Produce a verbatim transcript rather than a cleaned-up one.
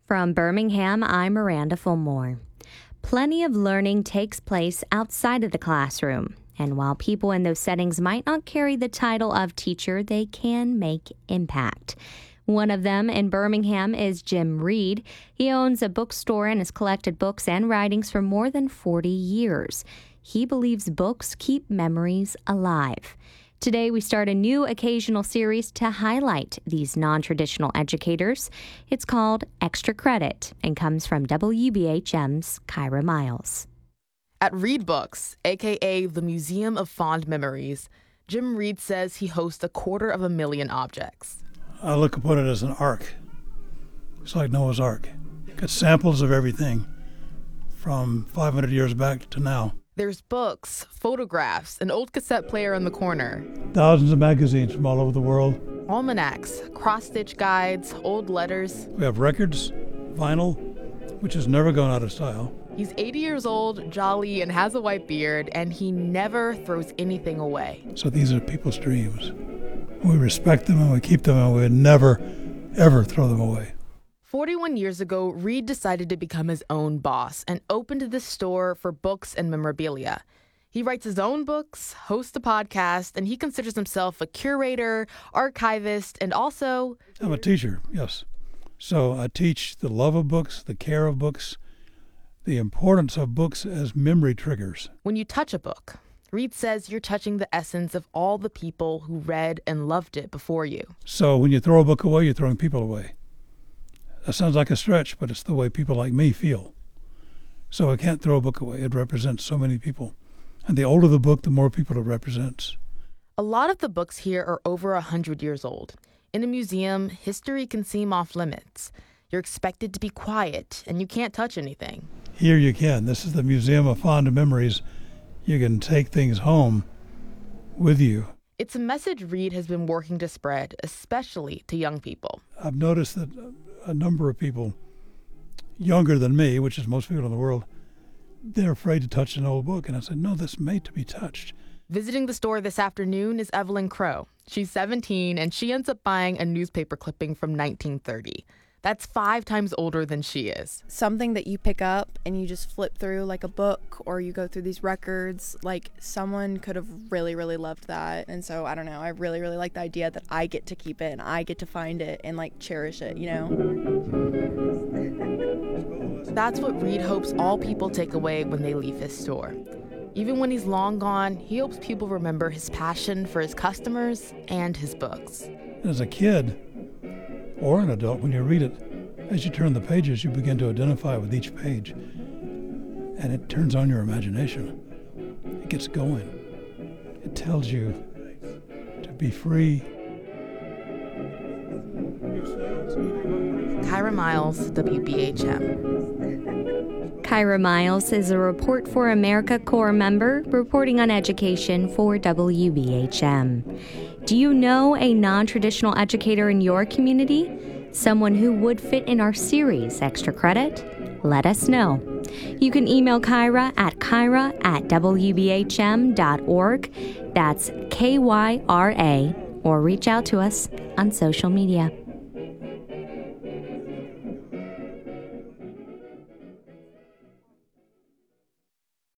From Birmingham, I'm Miranda Fulmore. Plenty of learning takes place outside of the classroom, and while people in those settings might not carry the title of teacher, they can make impact. One of them in Birmingham is Jim Reed. He owns a bookstore and has collected books and writings for more than forty years. He believes books keep memories alive. Today, we start a new occasional series to highlight these non-traditional educators. It's called Extra Credit and comes from W B H M's Kyra Miles. At Reed Books, a k a the Museum of Fond Memories, Jim Reed says he hosts a quarter of a million objects. I look upon it as an ark. It's like Noah's Ark. Got samples of everything from five hundred years back to now. There's books, photographs, an old cassette player in the corner. Thousands of magazines from all over the world. Almanacs, cross-stitch guides, old letters. We have records, vinyl, which has never gone out of style. He's eighty years old, jolly, and has a white beard, and he never throws anything away. So these are people's dreams. We respect them and we keep them, and we would never, ever throw them away. forty-one years ago, Reed decided to become his own boss and opened this store for books and memorabilia. He writes his own books, hosts a podcast, and he considers himself a curator, archivist, and also... I'm a teacher, yes. So I teach the love of books, the care of books, the importance of books as memory triggers. When you touch a book, Reed says you're touching the essence of all the people who read and loved it before you. So when you throw a book away, you're throwing people away. That sounds like a stretch, but it's the way people like me feel. So I can't throw a book away. It represents so many people. And the older the book, the more people it represents. A lot of the books here are over one hundred years old. In a museum, history can seem off limits. You're expected to be quiet, and you can't touch anything. Here you can. This is the Museum of Fond Memories. You can take things home with you. It's a message Reed has been working to spread, especially to young people. I've noticed that a number of people younger than me, which is most people in the world, they're afraid to touch an old book. And I said, no, that's made to be touched. Visiting the store this afternoon is Evelyn Crow. She's seventeen, and she ends up buying a newspaper clipping from nineteen thirty. That's five times older than she is. Something that you pick up and you just flip through like a book, or you go through these records, like someone could have really, really loved that. And so, I don't know, I really, really like the idea that I get to keep it and I get to find it and like cherish it, you know? That's what Reed hopes all people take away when they leave his store. Even when he's long gone, he hopes people remember his passion for his customers and his books. As a kid, or an adult, when you read it, as you turn the pages, you begin to identify with each page. And it turns on your imagination. It gets going. It tells you to be free. Kyra Miles, W B H M. Kyra Miles is a Report for America Corps member reporting on education for W B H M. Do you know a non-traditional educator in your community? Someone who would fit in our series, Extra Credit? Let us know. You can email Kyra at kyra at w b h m dot org. That's K Y R A, or reach out to us on social media.